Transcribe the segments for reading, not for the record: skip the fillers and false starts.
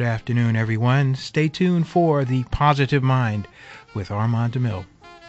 Good afternoon, everyone. Stay tuned for The Positive Mind with Armand DeMille.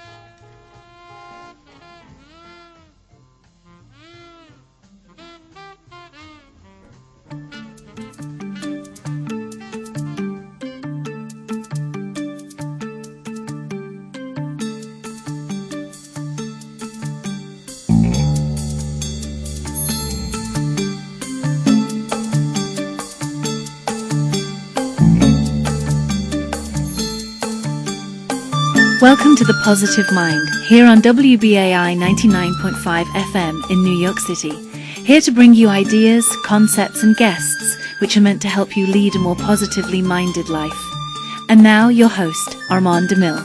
Welcome to The Positive Mind, here on WBAI 99.5 FM in New York City. Here to bring you ideas, concepts and guests which are meant to help you lead a more positively minded life. And now your host, Armand DeMille.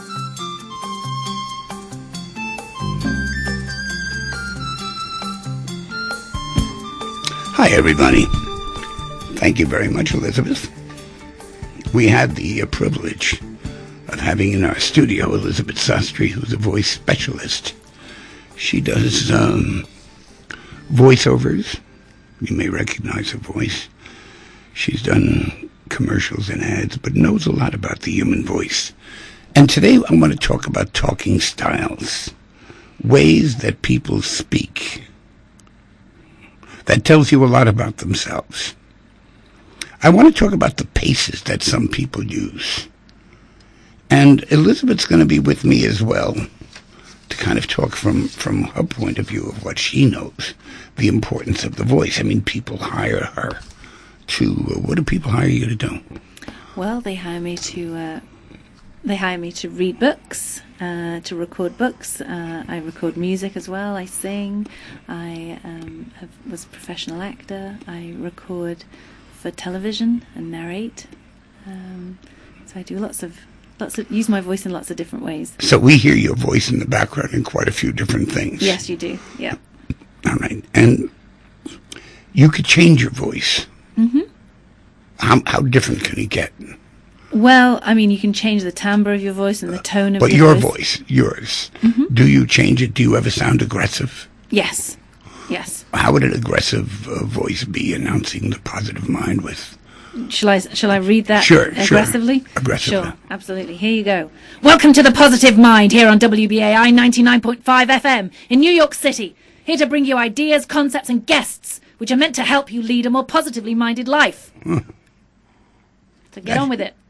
Hi everybody. Thank you very much, Elizabeth. We had the privilege of having in our studio Elizabeth Sastry, who's a voice specialist. She does voiceovers. You may recognize her voice. She's done commercials and ads, but knows a lot about the human voice. And today I want to talk about talking styles, ways that people speak. That tells you a lot about themselves. I want to talk about the paces that some people use. And Elizabeth's going to be with me as well to kind of talk from her point of view of what she knows, the importance of the voice. I mean, people hire her to, what do people hire you to do? Well, they hire me to read books, to record books. I record music as well. I sing. I was a professional actor. I record for television and narrate. So I do use my voice in lots of different ways. So we hear your voice in the background in quite a few different things. Yes, you do. Yeah. All right. And you could change your voice. Mm-hmm. How different can it get? Well, I mean, you can change the timbre of your voice and the tone of but your voice. But yours. Mm-hmm. Do you change it? Do you ever sound aggressive? Yes. Yes. How would an aggressive voice be announcing the positive mind with? Shall I read that aggressively? Sure. Aggressively. Sure, absolutely. Here you go. Welcome to The Positive Mind here on WBAI 99.5 FM in New York City. Here to bring you ideas, concepts and guests which are meant to help you lead a more positively minded life. So get on with it.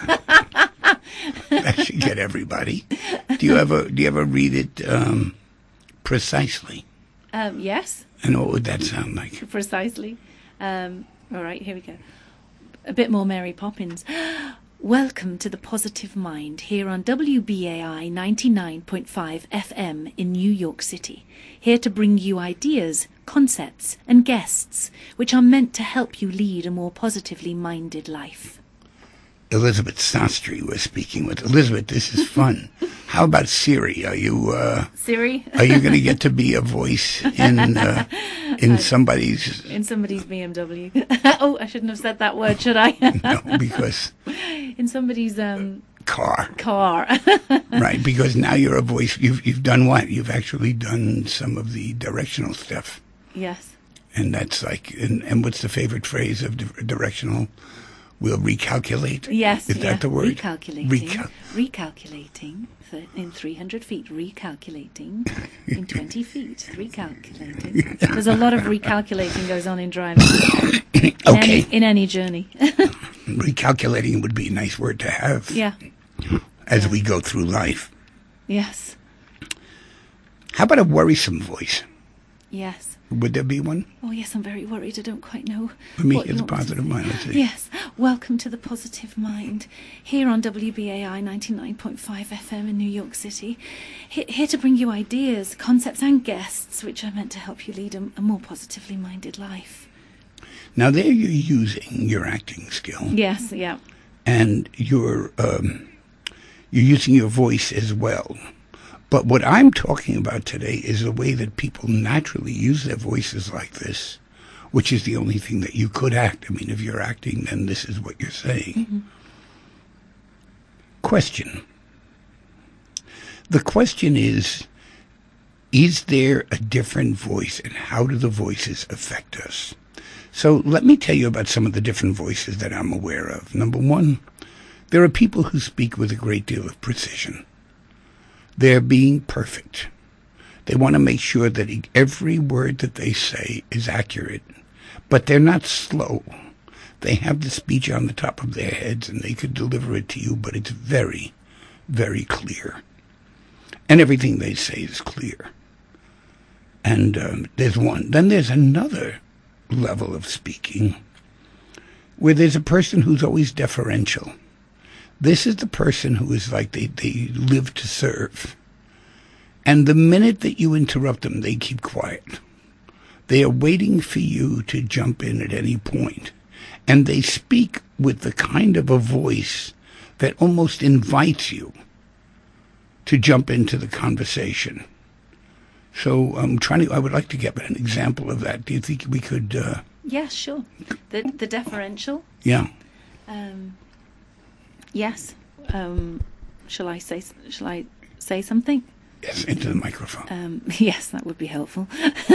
That should get everybody. Do you ever read it precisely? Yes. And what would that sound like? Precisely. All right, here we go. A bit more Mary Poppins. Welcome to The Positive Mind here on WBAI 99.5 FM in New York City. Here to bring you ideas, concepts and guests which are meant to help you lead a more positively minded life. Elizabeth Sastry we're speaking with. Elizabeth, this is fun. How about Siri? Are you Siri? Are you going to get to be a voice in somebody's BMW? Oh, I shouldn't have said that word, should I? No, because in somebody's car. Right, because now you're a voice. You've done what? You've actually done some of the directional stuff. Yes. And that's like, and what's the favorite phrase of directional? We'll recalculate. Yes. Is that the word? Recalculating in 300 feet. Recalculating in 20 feet. Recalculating. There's a lot of recalculating goes on in driving. Okay. In any journey. Recalculating would be a nice word to have. Yeah. As we go through life. Yes. How about a worrisome voice? Yes. Would there be one? Oh, yes, I'm very worried. I don't quite know. Let me hear the positive mind. Let's see. Yes. Welcome to The Positive Mind here on WBAI 99.5 FM in New York City. Here to bring you ideas, concepts and guests which are meant to help you lead a more positively minded life. Now, there you're using your acting skill. Yes, yeah. And you're using your voice as well. But what I'm talking about today is the way that people naturally use their voices like this, which is the only thing that you could act. I mean, if you're acting, then this is what you're saying. Mm-hmm. Question. The question is there a different voice, and how do the voices affect us? So let me tell you about some of the different voices that I'm aware of. Number one, there are people who speak with a great deal of precision. They're being perfect. They want to make sure that every word that they say is accurate, but they're not slow. They have the speech on the top of their heads and they could deliver it to you, but it's very, very clear. And everything they say is clear. And there's one. Then there's another level of speaking where there's a person who's always deferential. This is the person who is like they live to serve. And the minute that you interrupt them, they keep quiet. They are waiting for you to jump in at any point. And they speak with the kind of a voice that almost invites you to jump into the conversation. So I would like to get an example of that. Do you think we could? Yeah, sure. The deferential. Yeah. Yes. Shall I say something? Yes, into the microphone. Yes, that would be helpful.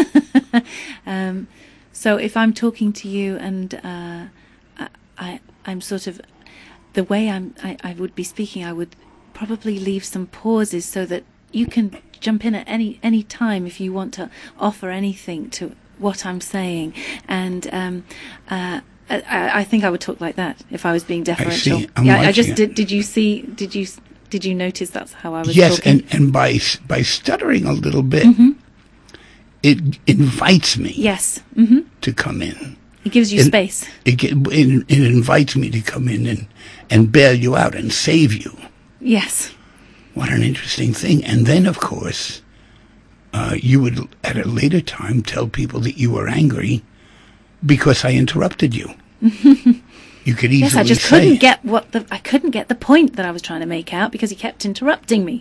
So if I'm talking to you and I'm sort of the way I would be speaking, I would probably leave some pauses so that you can jump in at any time if you want to offer anything to what I'm saying. And I think I would talk like that if I was being deferential. I see. I just did. Did you notice that's how I was yes, talking? Yes, and by stuttering a little bit, it invites me to come in. It gives you space. It invites me to come in and bail you out and save you. Yes. What an interesting thing. And then, of course, you would, at a later time, tell people that you were angry because I interrupted you. You could easily say... Yes, I just couldn't get the point that I was trying to make out because he kept interrupting me.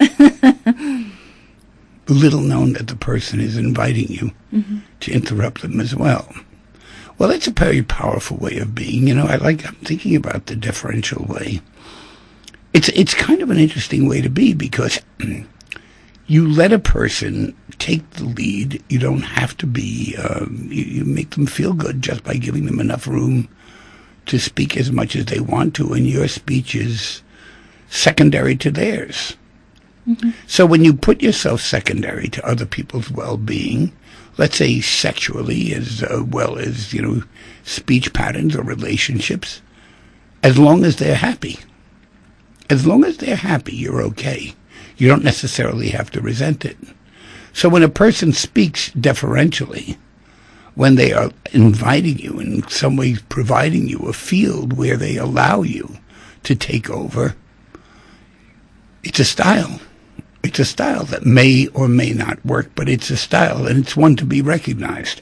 Little known that the person is inviting you to interrupt them as well. Well, that's a very powerful way of being. You know, I'm thinking about the deferential way. It's kind of an interesting way to be because you let a person take the lead. You don't have to be, you make them feel good just by giving them enough room to speak as much as they want to, and your speech is secondary to theirs. So when you put yourself secondary to other people's well-being, let's say sexually as well as, speech patterns or relationships, as long as they're happy. As long as they're happy, you're okay. You don't necessarily have to resent it. So when a person speaks deferentially, when they are inviting you, in some ways providing you a field where they allow you to take over, it's a style. It's a style that may or may not work, but it's a style, and it's one to be recognized.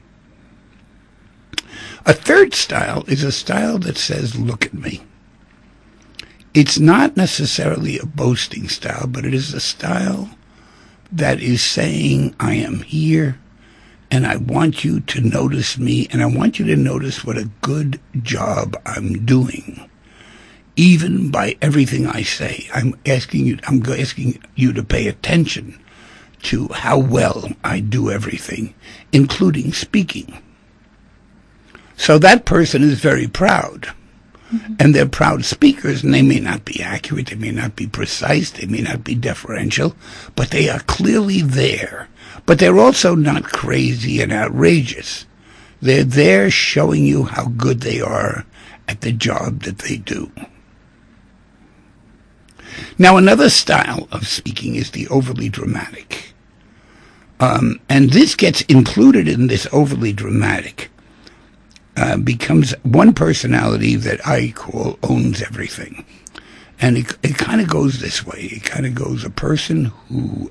A third style is a style that says, look at me. It's not necessarily a boasting style, but it is a style that is saying, I am here, and I want you to notice me, and I want you to notice what a good job I'm doing. Even by everything I say, I'm asking you to pay attention to how well I do everything, including speaking. So that person is very proud. And they're proud speakers, and they may not be accurate, they may not be precise, they may not be deferential, but they are clearly there. But they're also not crazy and outrageous. They're there showing you how good they are at the job that they do. Now, another style of speaking is the overly dramatic. And this gets included in this overly dramatic. Becomes one personality that I call owns everything. And it kind of goes this way. It kind of goes a person who,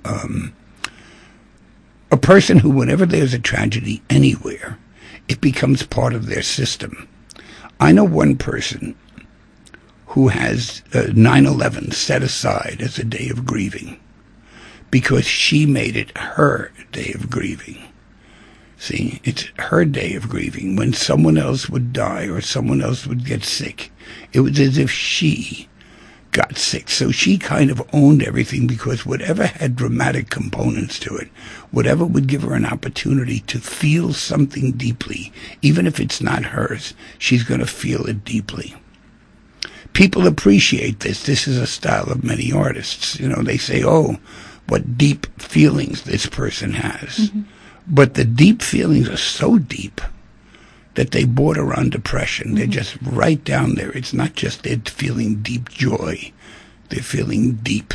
whenever there's a tragedy anywhere, it becomes part of their system. I know one person who has 9/11 set aside as a day of grieving because she made it her day of grieving. See, it's her day of grieving. When someone else would die or someone else would get sick, it was as if she got sick. So she kind of owned everything, because whatever had dramatic components to it, whatever would give her an opportunity to feel something deeply, even if it's not hers, she's going to feel it deeply. People appreciate this. This is a style of many artists. They say, oh, what deep feelings this person has. Mm-hmm. But the deep feelings are so deep that they border on depression. Mm-hmm. They're just right down there. It's not just they're feeling deep joy. They're feeling deep.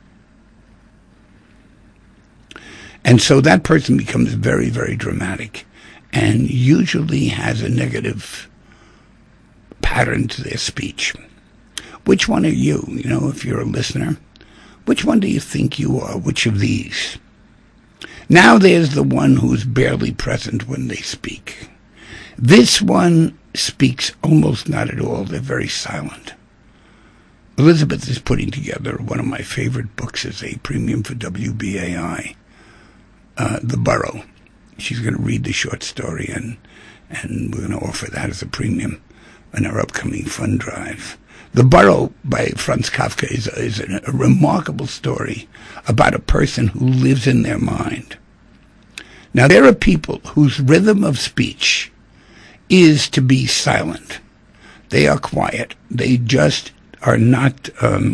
And so that person becomes very, very dramatic, and usually has a negative pattern to their speech. Which one are you? If you're a listener, which one do you think you are? Which of these? Now there's the one who's barely present when they speak. This one speaks almost not at all. They're very silent. Elizabeth is putting together one of my favorite books as a premium for WBAI, The Burrow. She's going to read the short story, and we're going to offer that as a premium in our upcoming fund drive. The Burrow by Franz Kafka is a remarkable story about a person who lives in their mind. Now, there are people whose rhythm of speech is to be silent. They are quiet. They just are not,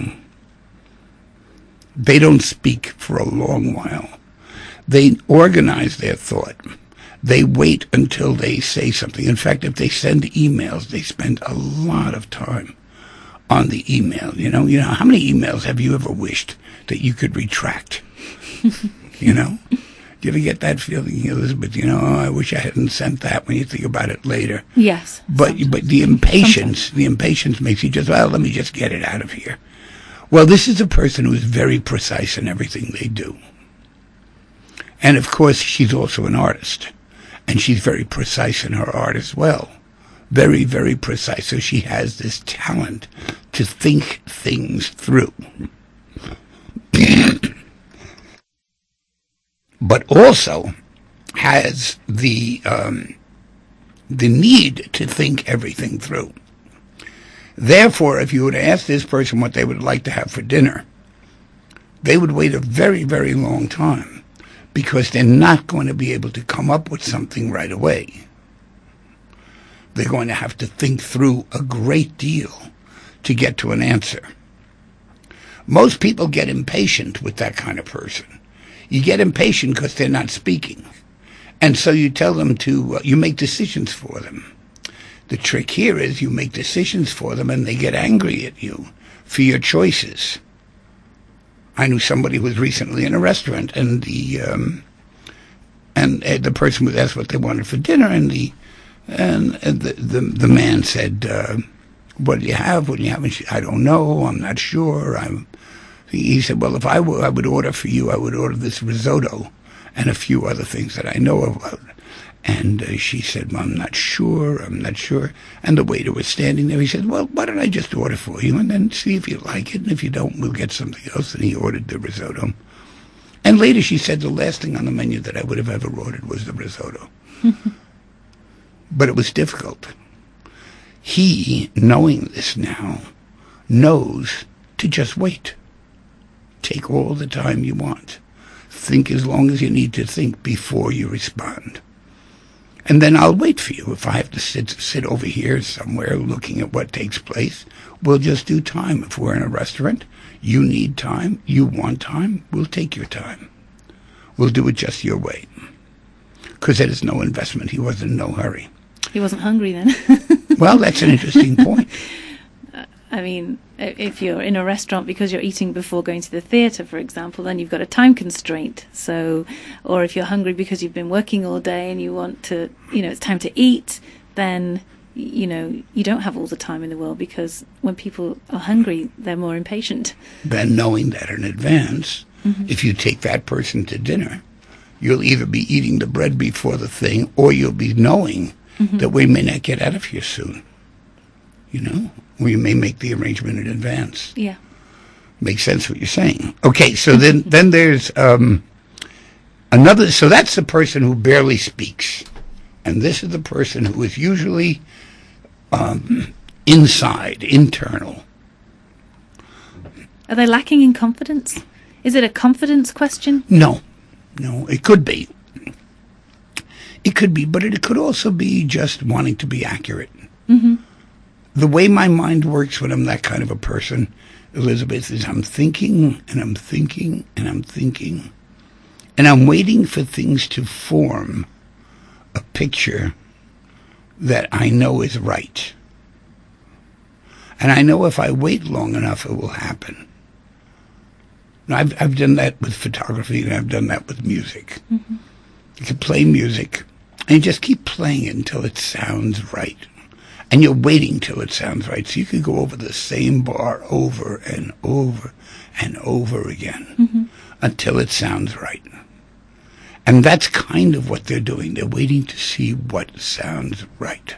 they don't speak for a long while. They organize their thought. They wait until they say something. In fact, if they send emails, they spend a lot of time on the email. How many emails have you ever wished that you could retract? Do you ever get that feeling, Elizabeth? I wish I hadn't sent that, when you think about it later. Yes. But the impatience makes you just, let me just get it out of here. Well, this is a person who is very precise in everything they do. And of course, she's also an artist. And she's very precise in her art as well. Very, very precise. So she has this talent to think things through. But also has the need to think everything through. Therefore, if you were to ask this person what they would like to have for dinner, they would wait a very, very long time, because they're not going to be able to come up with something right away. They're going to have to think through a great deal to get to an answer. Most people get impatient with that kind of person. You get impatient because they're not speaking. And so you tell them you make decisions for them. The trick here is you make decisions for them and they get angry at you for your choices. I knew somebody who was recently in a restaurant, and the person was asked what they wanted for dinner, and the man said, "What do you have? What do you have?" And she, "I don't know. I'm not sure." He said, "Well, if I would order for you, I would order this risotto and a few other things that I know about." And she said, "Well, I'm not sure. And the waiter was standing there. He said, "Well, why don't I just order for you and then see if you like it? And if you don't, we'll get something else." And he ordered the risotto. And later she said, "The last thing on the menu that I would have ever ordered was the risotto." But it was difficult. He, knowing this now, knows to just wait. Take all the time you want. Think as long as you need to think before you respond. And then I'll wait for you. If I have to sit over here somewhere looking at what takes place, we'll just do time. If we're in a restaurant, you need time, you want time, we'll take your time. We'll do it just your way. Because it is no investment. He was in no hurry. He wasn't hungry then. Well, that's an interesting point. I mean, if you're in a restaurant because you're eating before going to the theatre, for example, then you've got a time constraint. So, or if you're hungry because you've been working all day and you want to, it's time to eat, then, you don't have all the time in the world, because when people are hungry, they're more impatient. Then knowing that in advance, if you take that person to dinner, you'll either be eating the bread before the thing, or you'll be knowing that we may not get out of here soon. Or you may make the arrangement in advance. Yeah. Makes sense what you're saying. Okay, so then there's another. So that's the person who barely speaks. And this is the person who is usually inside, internal. Are they lacking in confidence? Is it a confidence question? No, it could be. It could be, but it could also be just wanting to be accurate. Mm-hmm. The way my mind works when I'm that kind of a person, Elizabeth, is I'm thinking and I'm thinking and I'm thinking, and I'm waiting for things to form a picture that I know is right. And I know if I wait long enough, it will happen. Now, I've done that with photography, and I've done that with music. Mm-hmm. You can play music, and you just keep playing it until it sounds right. And you're waiting till it sounds right. So you could go over the same bar over and over and over again until it sounds right. And that's kind of what they're doing. They're waiting to see what sounds right.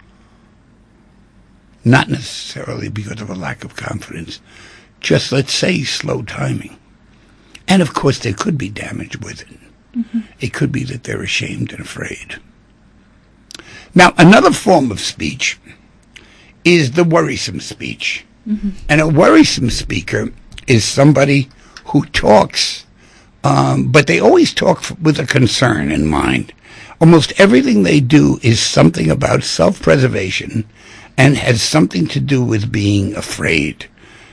Not necessarily because of a lack of confidence. Just, let's say, slow timing. And, of course, there could be damage with it. Mm-hmm. It could be that they're ashamed and afraid. Now, another form of speech is the worrisome speech. Mm-hmm. And a worrisome speaker is somebody who talks, but they always talk with a concern in mind. Almost everything they do is something about self-preservation and has something to do with being afraid.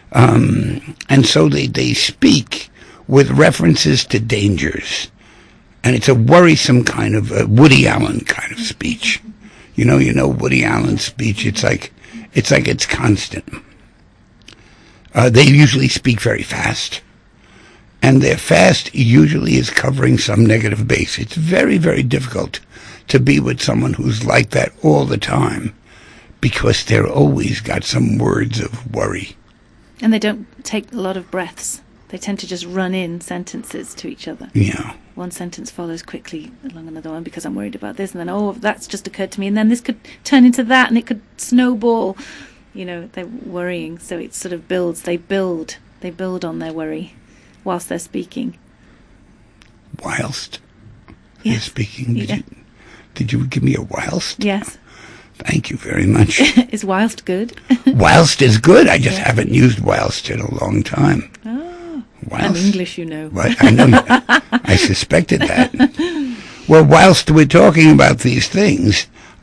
And so they speak with references to dangers. And it's a worrisome kind of a Woody Allen kind of speech. You know Woody Allen's speech. It's like it's constant. They usually speak very fast, and their fast usually is covering some negative base. It's very, very difficult to be with someone who's like that all the time, because they're always got some words of worry. And they don't take a lot of breaths. They tend to just run in sentences to each other. Yeah. One sentence follows quickly along another one because I'm worried about this, and then, oh, that's just occurred to me, and then this could turn into that, and it could snowball. They're worrying, so it sort of builds. They build on their worry whilst they're speaking. Whilst yes. you're speaking? Did you give me a whilst? Yes. Thank you very much. Is whilst good? Whilst is good. I just haven't used whilst in a long time. Oh. Whilst. I'm English, Well, I know. I suspected that. Well, whilst we're talking about these things,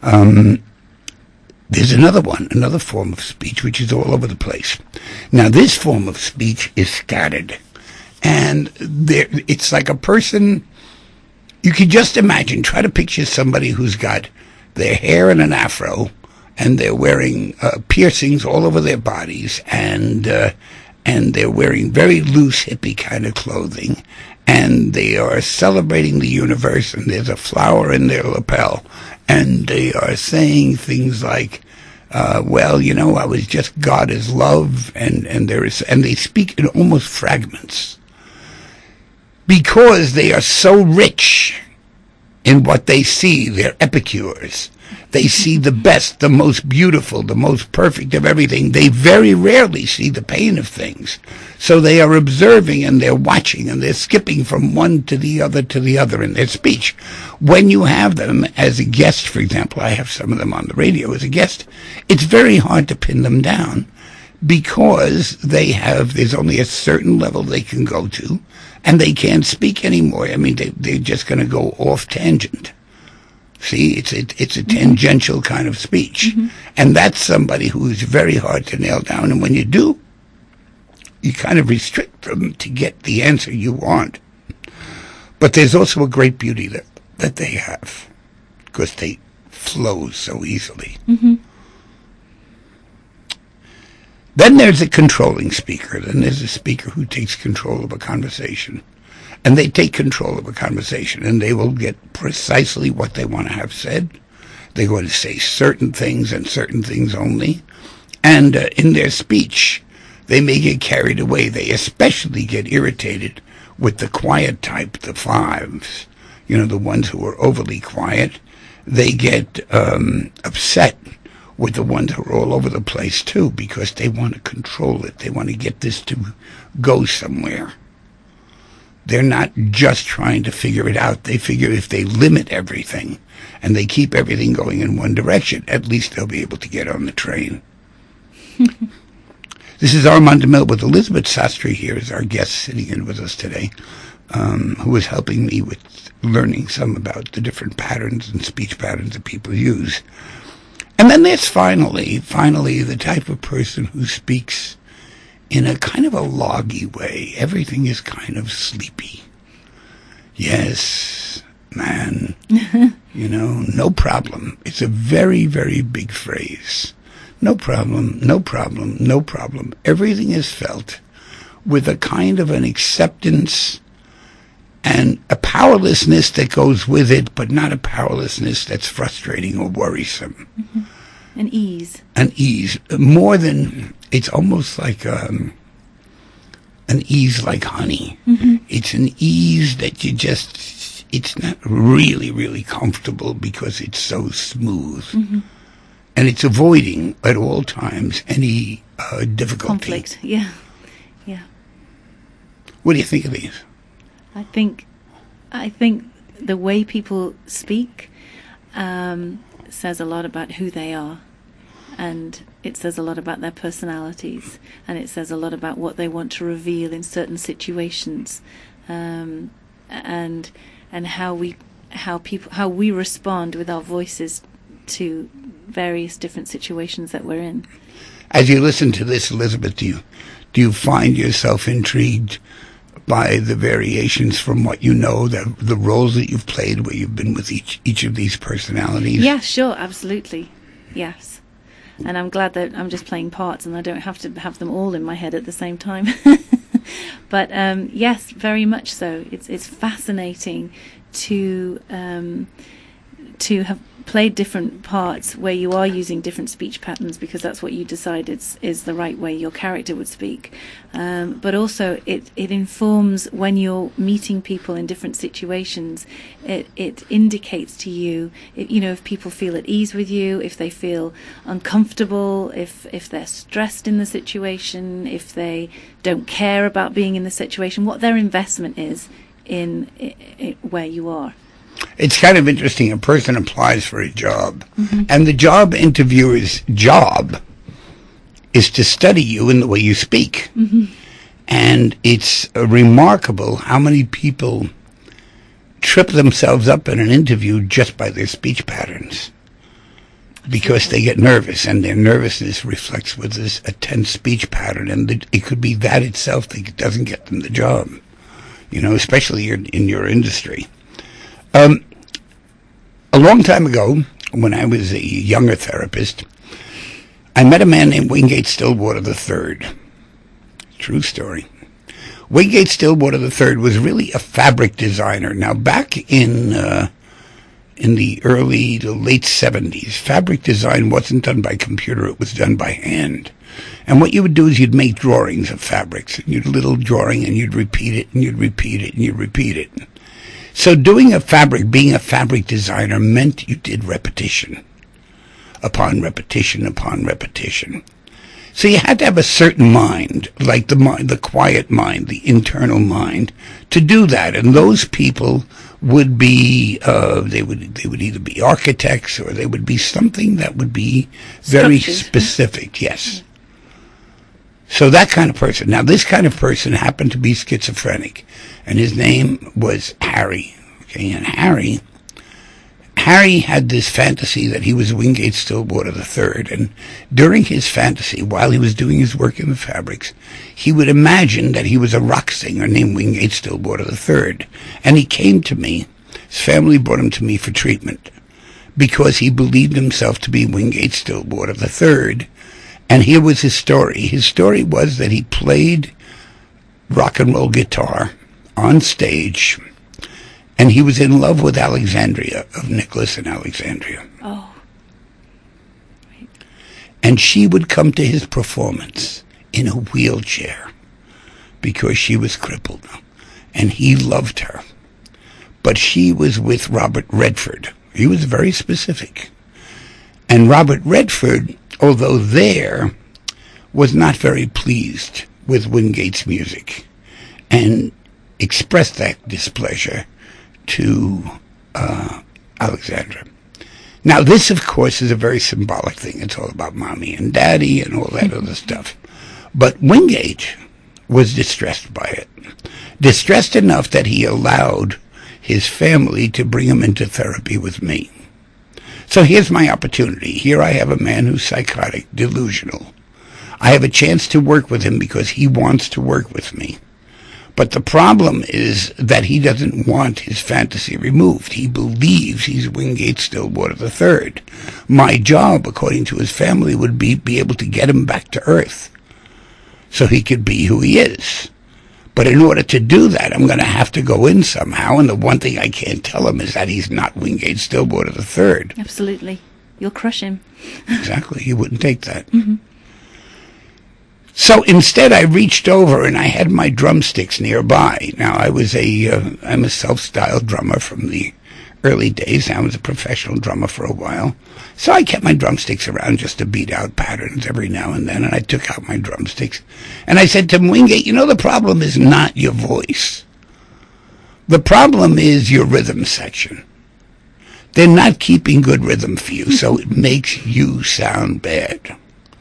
there's another form of speech, which is all over the place. Now, this form of speech is scattered. And it's like a person, you can just imagine, try to picture somebody who's got their hair in an afro, and they're wearing piercings all over their bodies, and they're wearing very loose hippie kind of clothing, and they are celebrating the universe, and there's a flower in their lapel, and they are saying things like, I was just God is love, and they speak in almost fragments, because they are so rich in what they see. They're epicures. They see the best, the most beautiful, the most perfect of everything. They very rarely see the pain of things. So they are observing, and they're watching, and they're skipping from one to the other in their speech. When you have them as a guest, for example, I have some of them on the radio as a guest, it's very hard to pin them down, because there's only a certain level they can go to, and they can't speak anymore. I mean, they're just going to go off tangent. See, it's a tangential kind of speech. Mm-hmm. And that's somebody who is very hard to nail down. And when you do, you kind of restrict them to get the answer you want. But there's also a great beauty that they have, because they flow so easily. Mm-hmm. Then there's a controlling speaker. Then there's a speaker who takes control of a conversation. And they take control of a conversation, and they will get precisely what they want to have said. They're going to say certain things and certain things only. And in their speech, they may get carried away. They especially get irritated with the quiet type, the fives. The ones who are overly quiet. They get upset with the ones who are all over the place, too, because they want to control it. They want to get this to go somewhere. They're not just trying to figure it out. They figure if they limit everything and they keep everything going in one direction, at least they'll be able to get on the train. This is Armand DeMille with Elizabeth Sastry here as our guest sitting in with us today, who is helping me with learning some about the different patterns and speech patterns that people use. And then there's finally the type of person who speaks in a kind of a loggy way. Everything is kind of sleepy. Yes, man, no problem. It's a very, very big phrase. No problem, no problem, no problem. Everything is felt with a kind of an acceptance and a powerlessness that goes with it, but not a powerlessness that's frustrating or worrisome. Mm-hmm. An ease. An ease. More than, it's almost like an ease like honey. Mm-hmm. It's an ease that it's not really, really comfortable because it's so smooth. Mm-hmm. And it's avoiding at all times any difficulty. Conflict, yeah. What do you think of these? I think the way people speak says a lot about who they are, and it says a lot about their personalities, and it says a lot about what they want to reveal in certain situations, and how we respond with our voices to various different situations that we're in. As you listen to this, Elizabeth, do you find yourself intrigued by the variations from what you know, the roles that you've played, where you've been with each of these personalities? Yeah, sure, absolutely. Yes. And I'm glad that I'm just playing parts and I don't have to have them all in my head at the same time. But yes, very much so. It's fascinating to have played different parts where you are using different speech patterns because that's what you decide is the right way your character would speak. But also it informs when you're meeting people in different situations. It indicates to you, if people feel at ease with you, if they feel uncomfortable, if they're stressed in the situation, if they don't care about being in the situation, what their investment is in where you are. It's kind of interesting. A person applies for a job, mm-hmm. and the job interviewer's job is to study you in the way you speak. Mm-hmm. And it's remarkable how many people trip themselves up in an interview just by their speech patterns because they get nervous, and their nervousness reflects with a tense speech pattern, and it could be that itself that doesn't get them the job, especially in your industry. A long time ago, when I was a younger therapist, I met a man named Wingate Stillwater III. True story. Wingate Stillwater III was really a fabric designer. Now, back in the early to late 70s, fabric design wasn't done by computer, it was done by hand. And what you would do is you'd make drawings of fabrics, and you'd little drawing, and you'd repeat it, and you'd repeat it, and you'd repeat it. So being a fabric designer meant you did repetition upon repetition upon repetition. So you had to have a certain mind, like the quiet mind, the internal mind, to do that. And those people would be, they would either be architects or they would be something that would be very specific. Yes. So that kind of person. Now, this kind of person happened to be schizophrenic, and his name was Harry. Okay, and Harry had this fantasy that he was Wingate Stillwater III, and during his fantasy, while he was doing his work in the fabrics, he would imagine that he was a rock singer named Wingate Stillwater III. And he came to me. His family brought him to me for treatment because he believed himself to be Wingate Stillwater III. And here was his story. His story was that he played rock and roll guitar on stage, and he was in love with Alexandria, of Nicholas and Alexandria. Oh. Right. And she would come to his performance in a wheelchair because she was crippled, and he loved her. But she was with Robert Redford. He was very specific. And Robert Redford, although there, was not very pleased with Wingate's music and expressed that displeasure to Alexandra. Now, this, of course, is a very symbolic thing. It's all about mommy and daddy and all that other stuff. But Wingate was distressed by it. Distressed enough that he allowed his family to bring him into therapy with me. So here's my opportunity. Here I have a man who's psychotic, delusional. I have a chance to work with him because he wants to work with me. But the problem is that he doesn't want his fantasy removed. He believes he's Wingate Stillwater III. My job, according to his family, would be able to get him back to Earth so he could be who he is. But in order to do that, I'm going to have to go in somehow, and the one thing I can't tell him is that he's not Wingate Stillwater III. Absolutely. You'll crush him. Exactly. He wouldn't take that. Mm-hmm. So instead, I reached over and I had my drumsticks nearby. Now, I'm a self-styled drummer from the early days. I was a professional drummer for a while. So I kept my drumsticks around just to beat out patterns every now and then, and I took out my drumsticks. And I said to Wingate, the problem is not your voice. The problem is your rhythm section. They're not keeping good rhythm for you, so it makes you sound bad.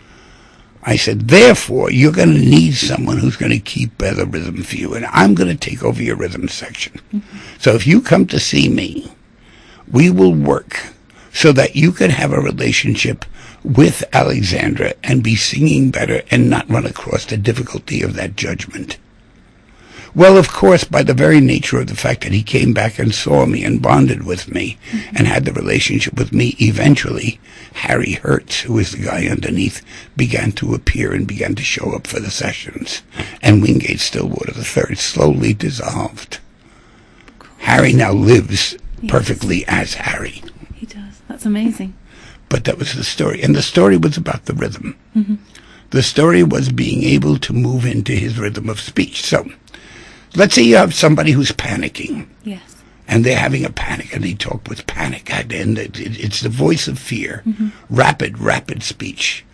I said, therefore, you're going to need someone who's going to keep better rhythm for you, and I'm going to take over your rhythm section. Mm-hmm. So if you come to see me, we will work so that you can have a relationship with Alexandra and be singing better and not run across the difficulty of that judgment. Well, of course, by the very nature of the fact that he came back and saw me and bonded with me and had the relationship with me, eventually, Harry Hertz, who is the guy underneath, began to appear and began to show up for the sessions. And Wingate Stillwater III slowly dissolved. Harry now lives perfectly as Harry. He does. That's amazing. But that was the story. And the story was about the rhythm. Mm-hmm. The story was being able to move into his rhythm of speech. So, let's say you have somebody who's panicking. Yes. And they're having a panic, and they talk with panic. And it's the voice of fear. Mm-hmm. Rapid speech.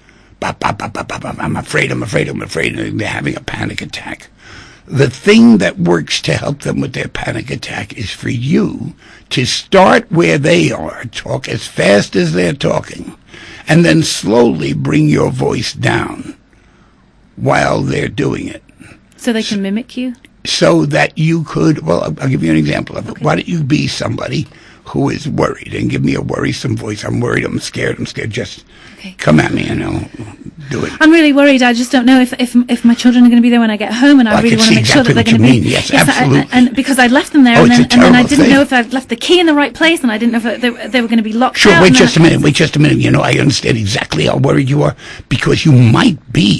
I'm afraid. And they're having a panic attack. The thing that works to help them with their panic attack is for you to start where they are, talk as fast as they're talking, and then slowly bring your voice down while they're doing it. So they can mimic you? So that you could, well, I'll give you an example of it. Okay. Why don't you be somebody who is worried and give me a worrisome voice? I'm worried, I'm scared. Just come at me and I'll do it. I'm really worried. I just don't know if my children are going to be there when I get home, and I really want to make sure that they're going to be. Yes, absolutely. And because I left them there, and then I didn't know if I'd left the key in the right place, and I didn't know if they were going to be locked out. Sure, wait just a minute. I understand exactly how worried you are, because you might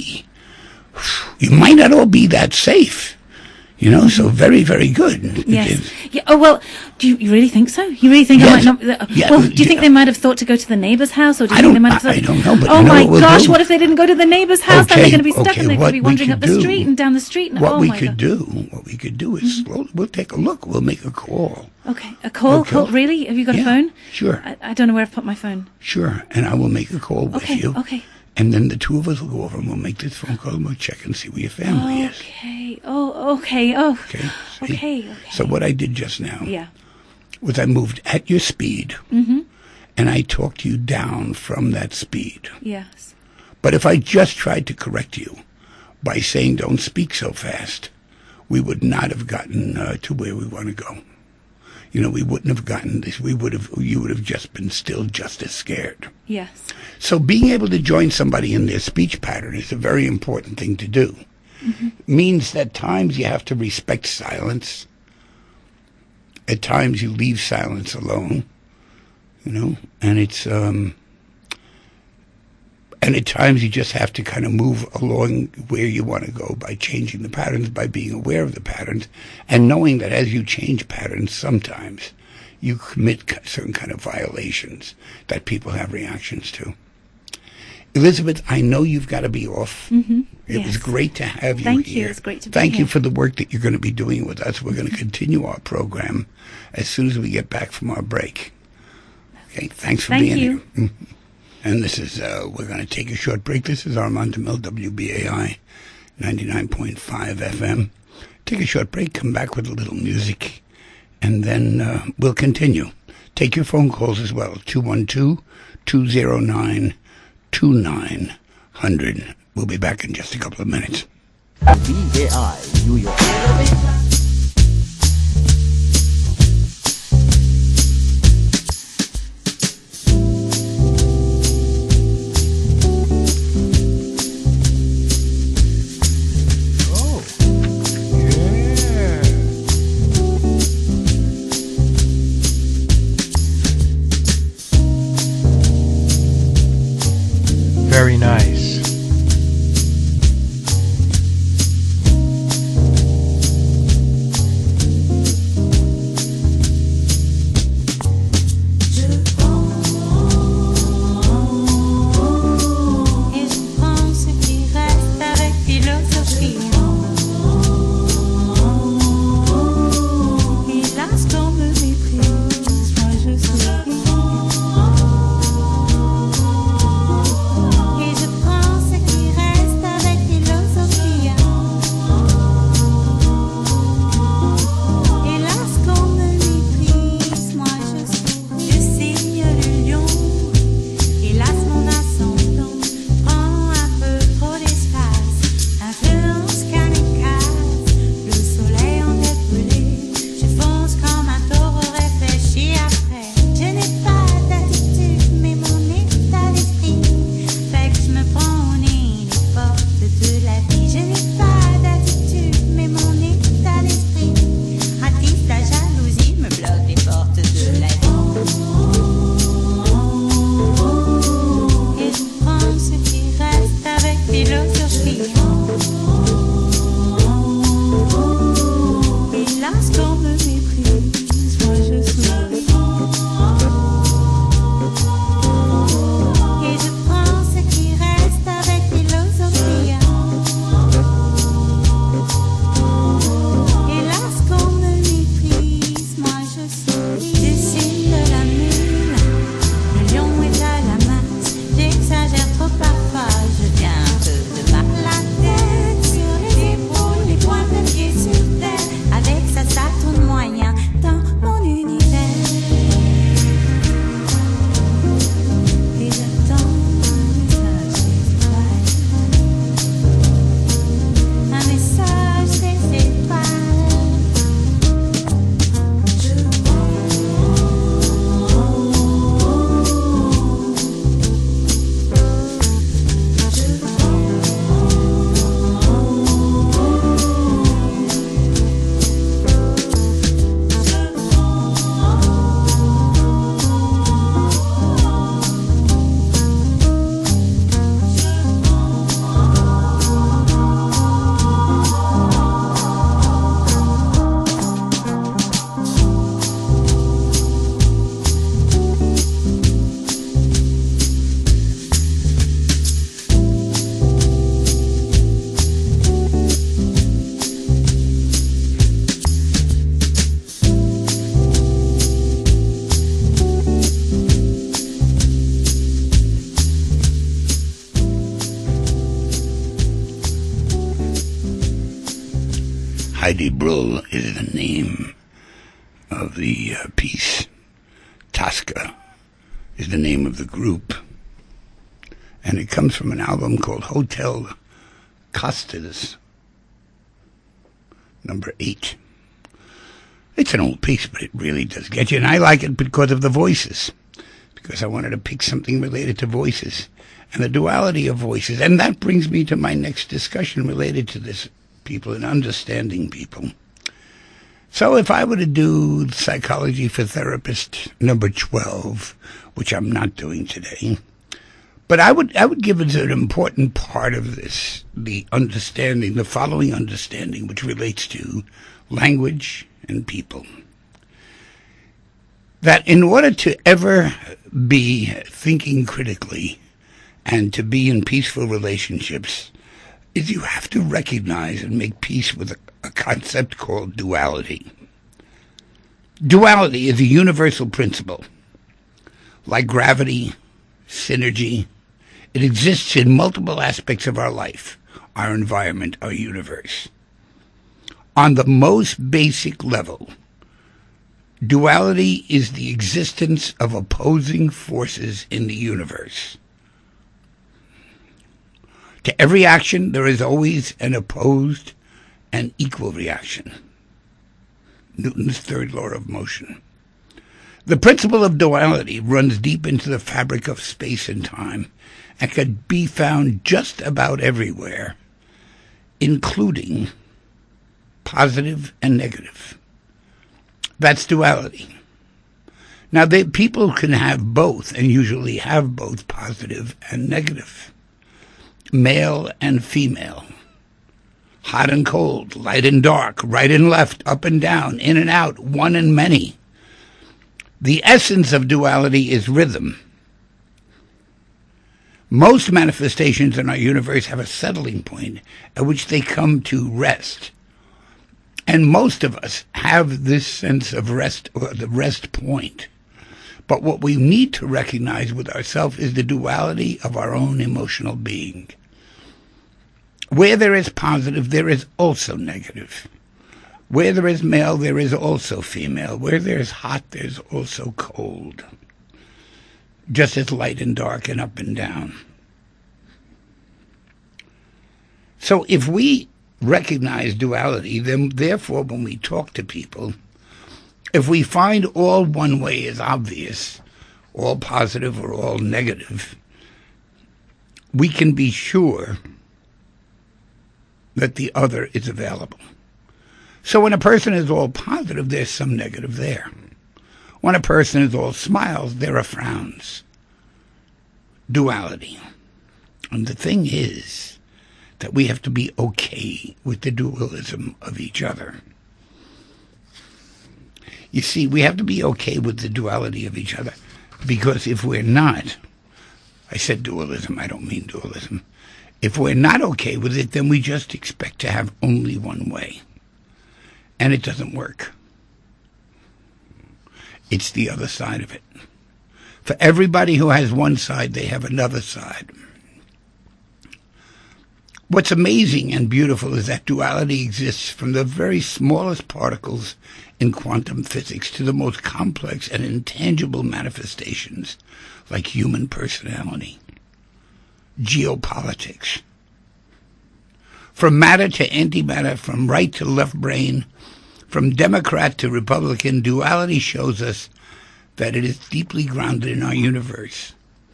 not all be that safe. So very, very good. Yes. Yeah. Oh, well, do you really think so? You really think yes. I might not? Well, do you think they might have thought to go to the neighbor's house, or do you think they might have thought? I don't know. But oh my gosh! What if they didn't go to the neighbor's house? Then they're going to be stuck, and they're going to be wandering up the street and down the street. What we could do is slowly. We'll take a look. We'll make a call. Okay, a call? Really? Have you got a phone? Sure. I don't know where I've put my phone. Sure, and I will make a call with you. Okay. And then the two of us will go over and we'll make this phone call and we'll check and see where your family is. Okay. Oh, okay. Oh. Okay. So what I did just now was I moved at your speed, and I talked you down from that speed. Yes. But if I just tried to correct you by saying don't speak so fast, we would not have gotten to where we want to go. We wouldn't have gotten this. You would have just been still just as scared. Yes. So being able to join somebody in their speech pattern is a very important thing to do. Mm-hmm. Means that at times you have to respect silence. At times you leave silence alone, and it's, and at times you just have to kind of move along where you want to go by changing the patterns, by being aware of the patterns, and knowing that as you change patterns, sometimes you commit certain kind of violations that people have reactions to. Elizabeth, I know you've got to be off. Mm-hmm. It was great to have you here. Thank you. It's great to be here. Thank you for the work that you're going to be doing with us. We're going to continue our program as soon as we get back from our break. Okay, thanks for being here. Mm-hmm. And this is, we're going to take a short break. This is Armand DeMille, WBAI 99.5 FM. Take a short break, come back with a little music, and then we'll continue. Take your phone calls as well, 212-209-2900. We'll be back in just a couple of minutes. BAI New York. Very nice. Heidi Bruhl is the name of the piece. Tosca is the name of the group. And it comes from an album called Hotel Costas, number 8. It's an old piece, but it really does get you. And I like it because of the voices, because I wanted to pick something related to voices and the duality of voices. And that brings me to my next discussion related to this, people and understanding people. So if I were to do Psychology for Therapists number 12, which I'm not doing today, but I would give it an important part of this, the understanding, the following understanding, which relates to language and people. That in order to ever be thinking critically and to be in peaceful relationships, is you have to recognize and make peace with a concept called duality. Duality is a universal principle. Like gravity, synergy, it exists in multiple aspects of our life, our environment, our universe. On the most basic level, duality is the existence of opposing forces in the universe. To every action, there is always an opposed and equal reaction. Newton's third law of motion. The principle of duality runs deep into the fabric of space and time and could be found just about everywhere, including positive and negative. That's duality. Now, people can have both, and usually have both positive and negative. Male and female. Hot and cold, light and dark, right and left, up and down, in and out, one and many. The essence of duality is rhythm. Most manifestations in our universe have a settling point at which they come to rest. And most of us have this sense of rest, or the rest point. But what we need to recognize with ourselves is the duality of our own emotional being. Where there is positive, there is also negative. Where there is male, there is also female. Where there is hot, there's also cold. Just as light and dark and up and down. So if we recognize duality, then therefore when we talk to people, if we find all one way is obvious, all positive or all negative, we can be sure that the other is available. So when a person is all positive, there's some negative there. When a person is all smiles, there are frowns. Duality. And the thing is that we have to be okay with the dualism of each other. You see, we have to be okay with the duality of each other, because if we're not, I said dualism, I don't mean dualism. If we're not okay with it, then we just expect to have only one way. And it doesn't work. It's the other side of it. For everybody who has one side, they have another side. What's amazing and beautiful is that duality exists from the very smallest particles in quantum physics to the most complex and intangible manifestations like human personality, geopolitics. From matter to antimatter, from right to left brain, from Democrat to Republican, duality shows us that it is deeply grounded in our universe.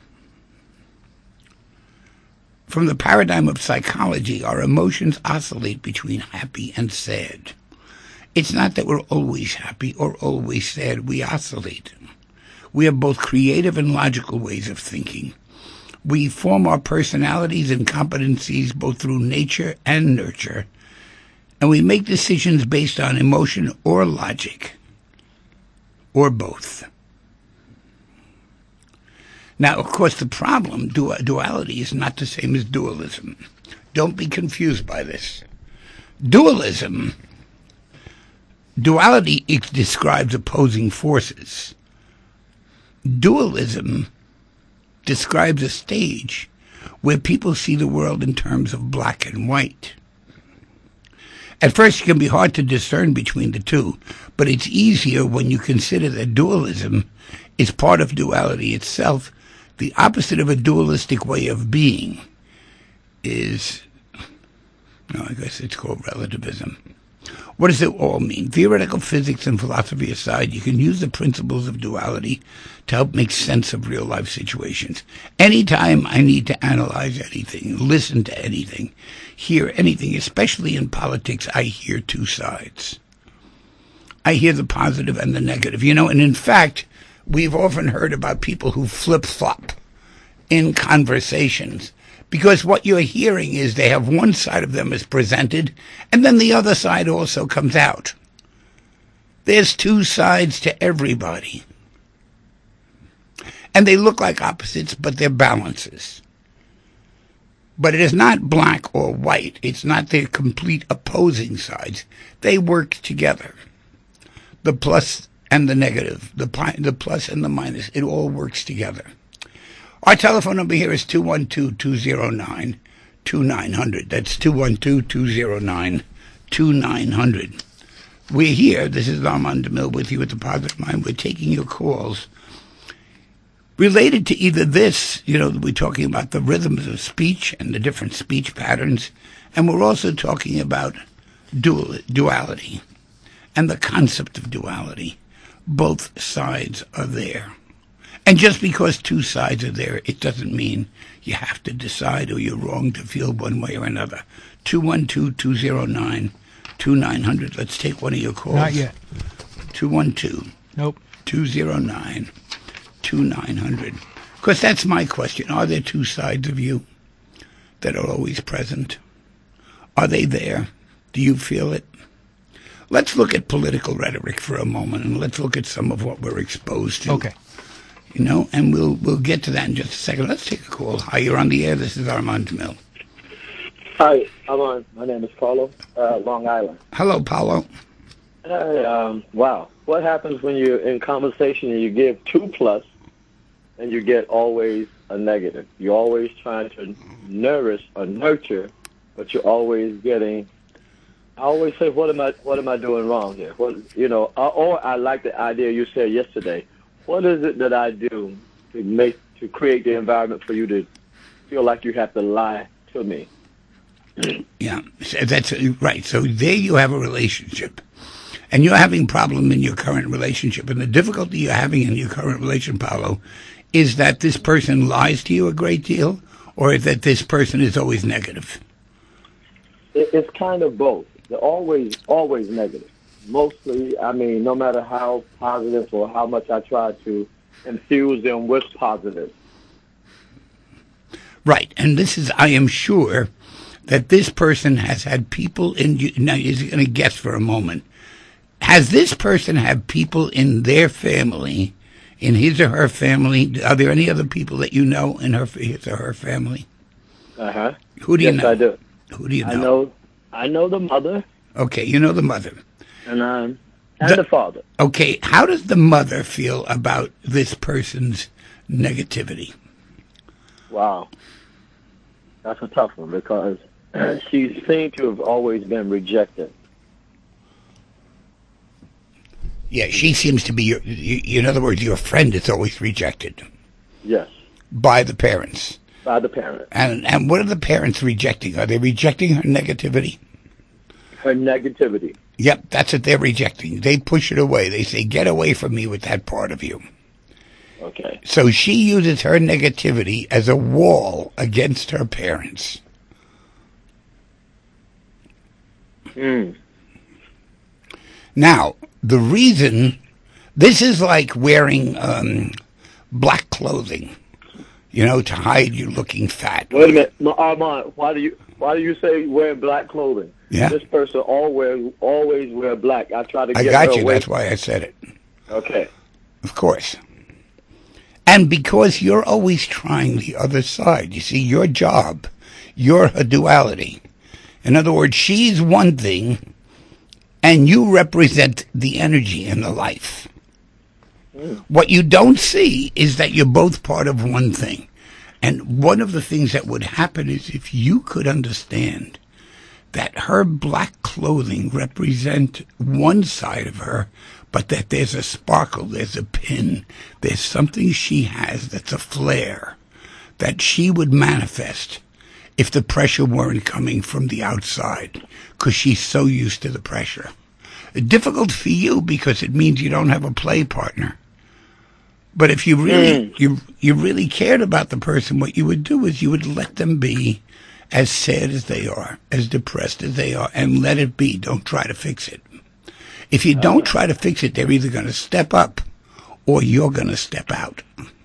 From the paradigm of psychology, our emotions oscillate between happy and sad. It's not that we're always happy or always sad. We oscillate. We have both creative and logical ways of thinking. We form our personalities and competencies both through nature and nurture, and we make decisions based on emotion or logic, or both. Now, of course, the problem, duality, is not the same as dualism. Don't be confused by this. Duality describes opposing forces. Dualism describes a stage where people see the world in terms of black and white. At first, it can be hard to discern between the two, but it's easier when you consider that dualism is part of duality itself. The opposite of a dualistic way of being is, I guess it's called relativism. What does it all mean? Theoretical physics and philosophy aside, you can use the principles of duality to help make sense of real-life situations. Anytime I need to analyze anything, listen to anything, hear anything, especially in politics, I hear two sides. I hear the positive and the negative. And in fact, we've often heard about people who flip-flop in conversations, because what you're hearing is they have one side of them is presented, and then the other side also comes out. There's two sides to everybody. And they look like opposites, but they're balances. But it is not black or white. It's not their complete opposing sides. They work together. The plus and the negative, the plus and the minus, it all works together. Our telephone number here is 212-209-2900. That's 212-209-2900. We're here. This is Armand DeMille with you at the Positive Mind. We're taking your calls. Related to either this, we're talking about the rhythms of speech and the different speech patterns, and we're also talking about duality and the concept of duality. Both sides are there. And just because two sides are there, it doesn't mean you have to decide or you're wrong to feel one way or another. 212-209-2900. Let's take one of your calls. Not yet. 212. Nope. 209-2900. Because that's my question. Are there two sides of you that are always present? Are they there? Do you feel it? Let's look at political rhetoric for a moment, and let's look at some of what we're exposed to. Okay. And we'll get to that in just a second. Let's take a call. Hi, you're on the air. This is Armand Mill. Hi, I'm on. My name is Paulo, Long Island. Hello, Paulo. Wow. What happens when you're in conversation and you give 2+ and you get always a negative? You're always trying to nourish or nurture, but you're always getting. I always say, what am I doing wrong here? Or I like the idea you said yesterday. What is it that I do to create the environment for you to feel like you have to lie to me? Yeah, that's right. So there you have a relationship, and you're having problem in your current relationship, and the difficulty you're having in your current relationship, Paulo, is that this person lies to you a great deal, or that this person is always negative? It's kind of both. They're always negative. Mostly, no matter how positive or how much I try to infuse them with positive. Right, and this is, I am sure, that this person has had people in. Now, he's going to guess for a moment. Has this person had people in their family, in his or her family? Are there any other people that you know in his or her family? Uh-huh. Who do you know? Yes, I do. Who do you know? I know the mother. Okay, you know the mother. And the father. Okay, how does the mother feel about this person's negativity? Wow. That's a tough one because she seemed to have always been rejected. Yeah, she seems to be, in other words, your friend is always rejected. Yes. By the parents. By the parents. And what are the parents rejecting? Are they rejecting her negativity? Her negativity. Yep, that's what they're rejecting. They push it away. They say, get away from me with that part of you. Okay. So she uses her negativity as a wall against her parents. Now, the reason, this is like wearing black clothing, to hide you looking fat. Wait a minute, Armand, why do you say wearing black clothing? Yeah. This person always wear black. I try to get I got her you. away. That's why I said it. Okay. Of course. And because you're always trying the other side. You see, your job, you're a duality. In other words, she's one thing, and you represent the energy in the life. What you don't see is that you're both part of one thing. And one of the things that would happen is if you could understand that her black clothing represent one side of her, but that there's a sparkle, there's a pin, there's something she has that's a flare that she would manifest if the pressure weren't coming from the outside, because she's so used to the pressure. Difficult for you because it means you don't have a play partner. But if you really you really cared about the person, what you would do is you would let them be as sad as they are, as depressed as they are, and let it be. Don't try to fix it. If you don't try to fix it, they're either going to step up or you're going to step out.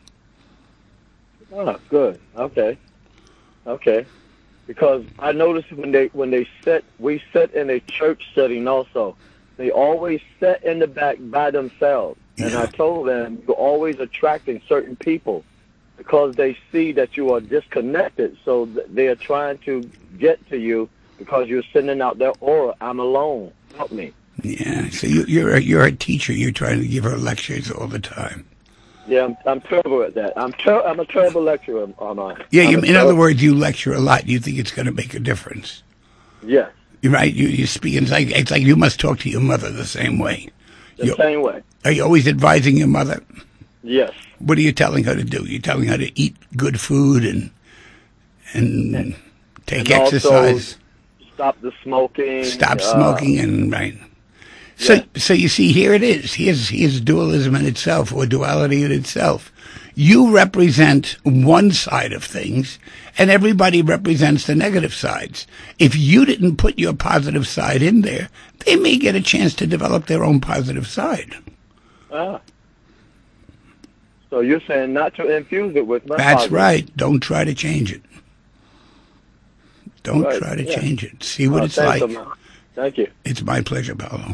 Oh, good. Okay. Because I noticed when we sit in a church setting also, they always sit in the back by themselves. Yeah. And I told them, you're always attracting certain people because they see that you are disconnected. So they are trying to get to you because you're sending out their aura. I'm alone. Help me. Yeah. So you're a teacher. You're trying to give her lectures all the time. Yeah, I'm terrible at that. I'm a terrible lecturer, Armand. Yeah. In other words, you lecture a lot. You think it's going to make a difference. Yes. You're right. You speak. It's like you must talk to your mother the same way. The same way. Are you always advising your mother? Yes. What are you telling her to do? You're telling her to eat good food and take And also exercise. stop the smoking. Stop smoking and right. So, Yeah. so you see, here it is. Here's dualism in itself, or duality in itself. You represent one side of things, and everybody represents the negative sides. If you didn't put your positive side in there, they may get a chance to develop their own positive side. So you're saying not to infuse it with my That's positive. right. Don't try to change it. Don't Right, try to yeah. change it. See what it's Thanks, like. Amon. Thank you. It's my pleasure, Paolo.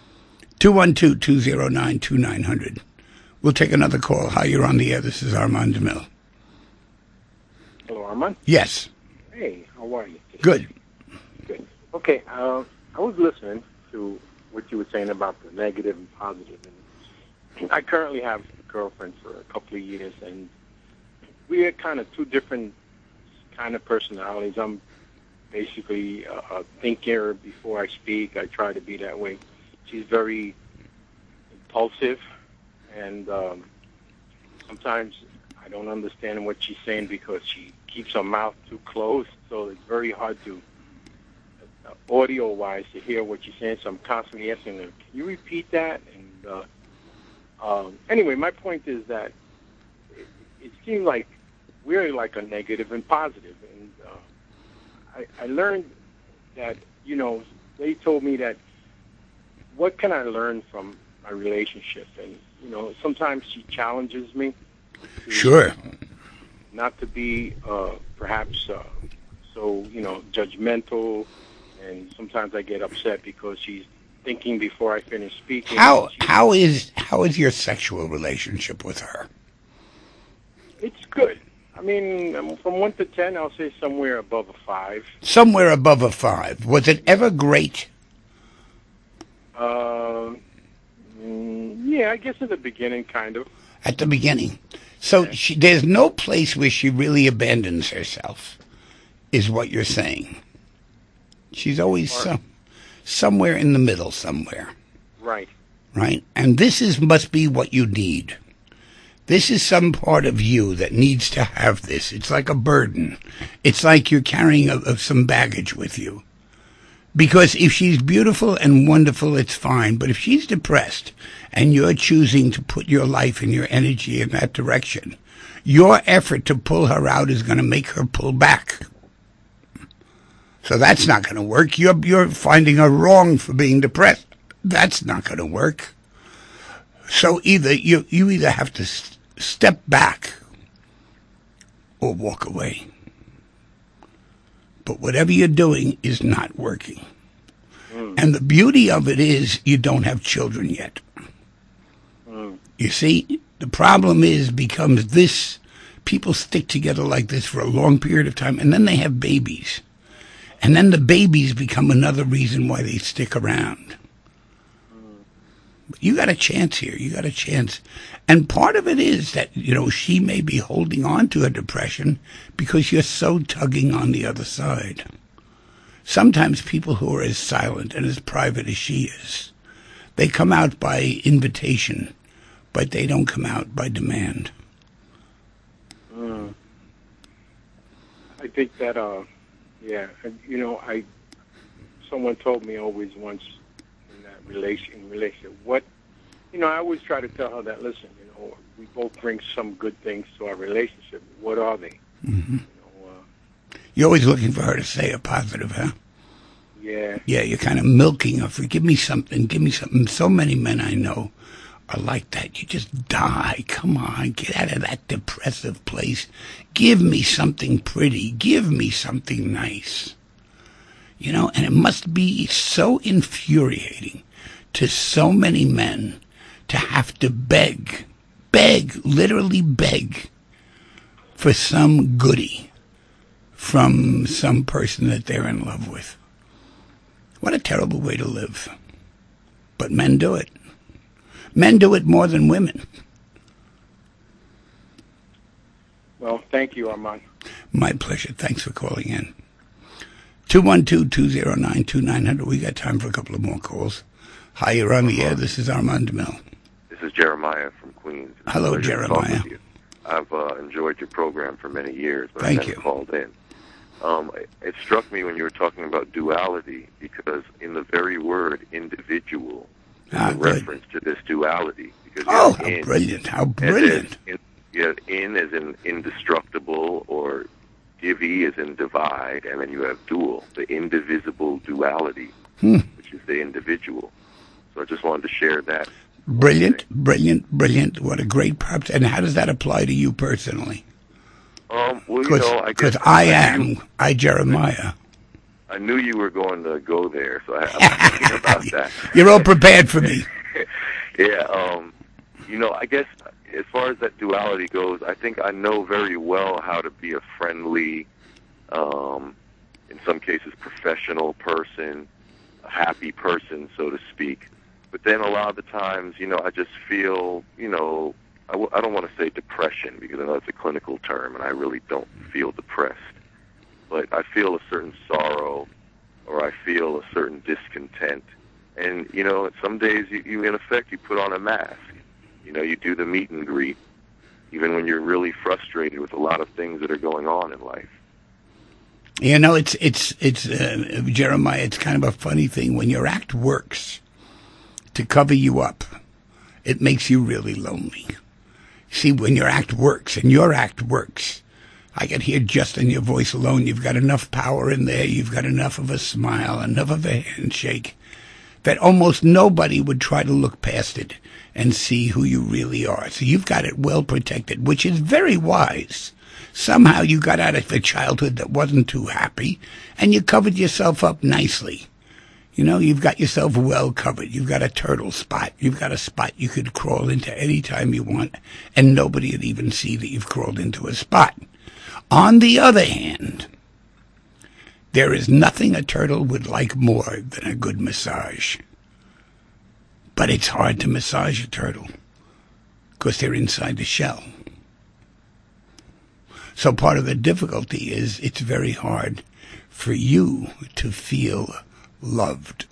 212-209-2900. We'll take another call. Hi, you're on the air. This is Armand DeMille. Hello, Armand. Yes. Hey, how are you? Good. Good. Okay, I was listening to what you were saying about the negative and positive. And I currently have a girlfriend for a couple of years, and we are kind of two different kind of personalities. I'm basically a thinker before I speak. I try to be that way. She's very impulsive, and sometimes I don't understand what she's saying because she keeps her mouth too closed, so it's very hard to, audio-wise, to hear what she's saying, so I'm constantly asking her, can you repeat that? And anyway, my point is that it seemed like we're like a negative and positive, and I learned that, they told me that, what can I learn from my relationship? And, sometimes she challenges me. Sure. Not to be perhaps so, judgmental, and sometimes I get upset because she's thinking before I finish speaking. How is your sexual relationship with her? It's good. I mean, from 1 to 10, I'll say somewhere above a 5. Somewhere above a 5. Was it ever great? Yeah, I guess in the beginning, kind of. At the beginning. So there's no place where she really abandons herself, is what you're saying. She's always somewhere in the middle somewhere. Right. Right? And this must be what you need. This is some part of you that needs to have this. It's like a burden. It's like you're carrying some baggage with you. Because if she's beautiful and wonderful, it's fine. But if she's depressed and you're choosing to put your life and your energy in that direction, your effort to pull her out is going to make her pull back. So that's not going to work. You're finding her wrong for being depressed. That's not going to work. So you either have to step back or walk away. But whatever you're doing is not working. And the beauty of it is you don't have children yet. You see, the problem becomes this. People stick together like this for a long period of time, and then they have babies. And then the babies become another reason why they stick around. But you got a chance here. You got a chance. And part of it is that, she may be holding on to her depression because you're so tugging on the other side. Sometimes people who are as silent and as private as she is, they come out by invitation, but they don't come out by demand. I think that, someone told me always once in that relationship, I always try to tell her that, listen, we both bring some good things to our relationship. What are they? Mm-hmm. You're always looking for her to say a positive, huh? Yeah. Yeah, you're kind of milking her for, give me something. So many men I know are like that. You just die. Come on, get out of that depressive place. Give me something pretty. Give me something nice. And it must be so infuriating to so many men to have to literally beg for some goodie from some person that they're in love with. What a terrible way to live. But men do it. Men do it more than women. Well, thank you, Armand. My pleasure. Thanks for calling in. 212-209-2900. We got time for a couple of more calls. Hi, you're on the air. This is Armand DeMille. This is Jeremiah from Queens. Hello, Jeremiah. I've enjoyed your program for many years, but Thank I never you. called in. It struck me when you were talking about duality, because in the very word individual, there's a reference to this duality. Because how brilliant, how brilliant. In as in indestructible, or divi as in divide, and then you have dual, the indivisible duality, which is the individual. So I just wanted to share that. Brilliant, brilliant, brilliant. What a great purpose. And how does that apply to you personally? Well, you know, Because I, Jeremiah. I knew you were going to go there, so I'm thinking about that. You're all prepared for me. Yeah, you know, I guess as far as that duality goes, I think I know very well how to be a friendly, in some cases professional person, a happy person, so to speak. But then a lot of the times, you know, I just feel, you know, I don't want to say depression, because I know it's a clinical term, and I really don't feel depressed. But I feel a certain sorrow, or I feel a certain discontent. And, you know, some days you in effect, you put on a mask. You know, you do the meet and greet, even when you're really frustrated with a lot of things that are going on in life. You know, it's Jeremiah, it's kind of a funny thing. When your act works to cover you up, it makes you really lonely. See, when your act works, and your act works, I can hear just in your voice alone, you've got enough power in there, you've got enough of a smile, enough of a handshake, that almost nobody would try to look past it and see who you really are. So you've got it well protected, which is very wise. Somehow you got out of a childhood that wasn't too happy, and you covered yourself up nicely. You know, you've got yourself well covered. You've got a turtle spot. You've got a spot you could crawl into any time you want, and nobody would even see that you've crawled into a spot. On the other hand, there is nothing a turtle would like more than a good massage. But it's hard to massage a turtle, because they're inside the shell. So part of the difficulty is it's very hard for you to feel loved,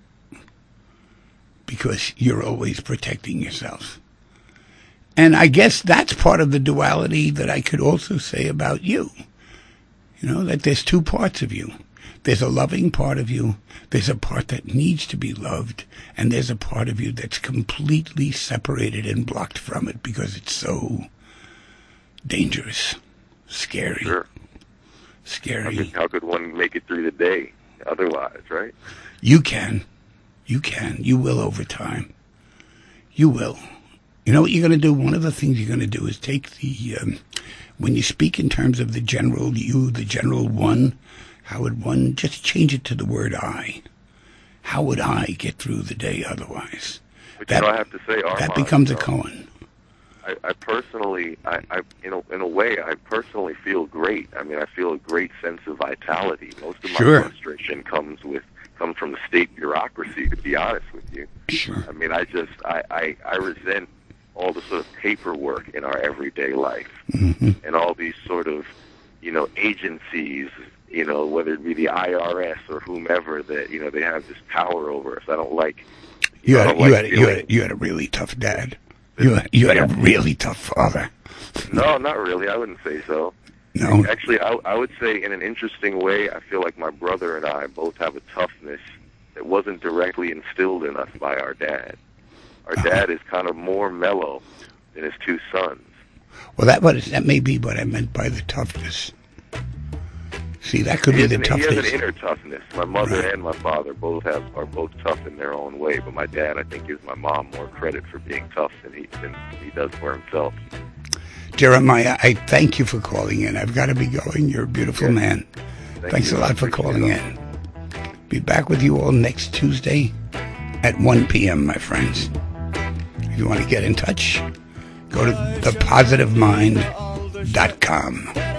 because you're always protecting yourself. And I guess that's part of the duality that I could also say about you. You know, that there's two parts of you. There's a loving part of you, there's a part that needs to be loved, and there's a part of you that's completely separated and blocked from it because it's so dangerous, scary. Sure. Scary. How could one make it through the day otherwise, right? You can. You can. You will over time. You will. You know what you're going to do? One of the things you're going to do is take the, when you speak in terms of the general you, the general one, how would one, just change it to the word I. How would I get through the day otherwise? But you know, I have to say, Armand, that becomes a koan. I personally, in a way, I personally feel great. I mean, I feel a great sense of vitality. Most of my frustration comes from the state bureaucracy, to be honest with you. Sure. I mean, I resent all the sort of paperwork in our everyday life, and all these sort of, you know, agencies, you know, whether it be the IRS or whomever, that, you know, they have this power over us. I don't like. You had a really tough dad. You had a really tough father. No, not really. I wouldn't say so. No. Actually, I would say in an interesting way, I feel like my brother and I both have a toughness that wasn't directly instilled in us by our dad. Our dad is kind of more mellow than his two sons. Well, that may be what I meant by the toughness. See, that could be the toughness. He has an inner toughness. My mother and my father are both tough in their own way, but my dad, I think, gives my mom more credit for being tough than he does for himself. Jeremiah, I thank you for calling in. I've got to be going. You're a beautiful man. Thanks a lot for calling in. Be back with you all next Tuesday at 1 p.m., my friends. If you want to get in touch, go to thepositivemind.com.